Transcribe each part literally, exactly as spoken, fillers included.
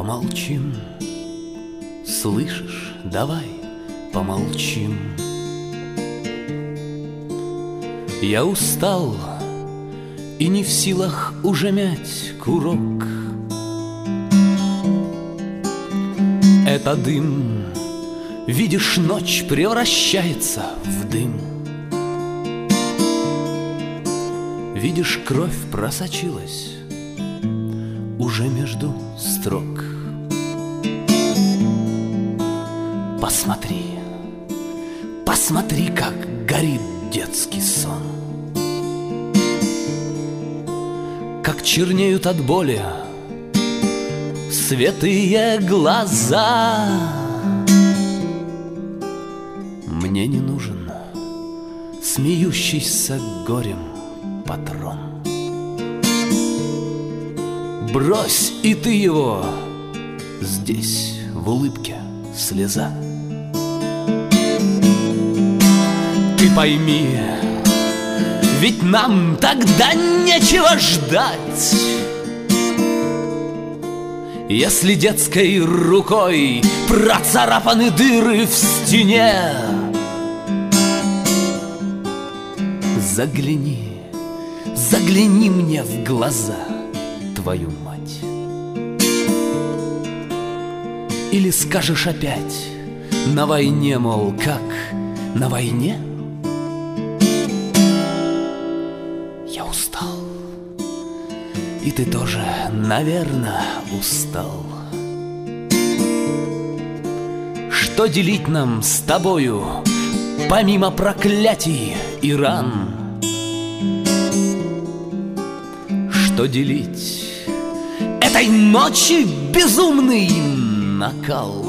Помолчим, слышишь, давай помолчим. Я устал и не в силах уже мять курок. Это дым, видишь, ночь превращается в дым. Видишь, кровь просочилась уже между строк. Посмотри, посмотри, как горит детский сон, как чернеют от боли светлые глаза. Мне не нужен смеющийся горем патрон. Брось и ты его, здесь в улыбке слеза. Ты пойми, ведь нам тогда нечего ждать. Если детской рукой процарапаны дыры в стене, загляни, загляни мне в глаза, твою мать. Или скажешь опять на войне, мол, как на войне? Я устал, и ты тоже, наверное, устал. Что делить нам с тобою, помимо проклятий и ран? Что делить этой ночи безумный накал?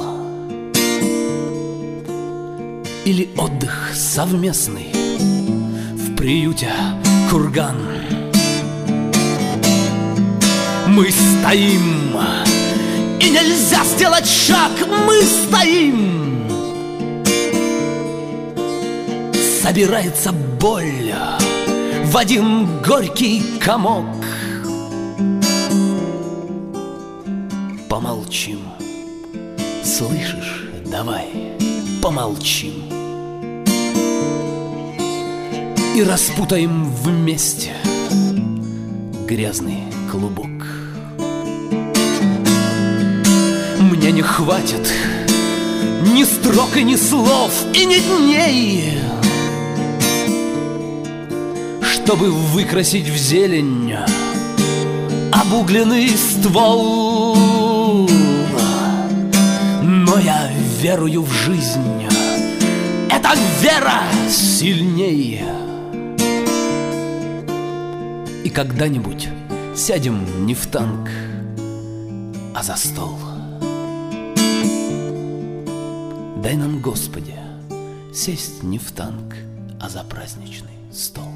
Или отдых совместный в приюте Курган? Мы стоим, и нельзя сделать шаг. Мы стоим. Собирается боль в один горький комок. Помолчим, слышишь, давай помолчим. И распутаем вместе грязный клубок. Мне не хватит ни строк и ни слов, и ни дней, чтобы выкрасить в зелень обугленный ствол. Но я верую в жизнь, эта вера сильнее. И когда-нибудь сядем не в танк, а за стол. Дай нам, Господи, сесть не в танк, а за праздничный стол.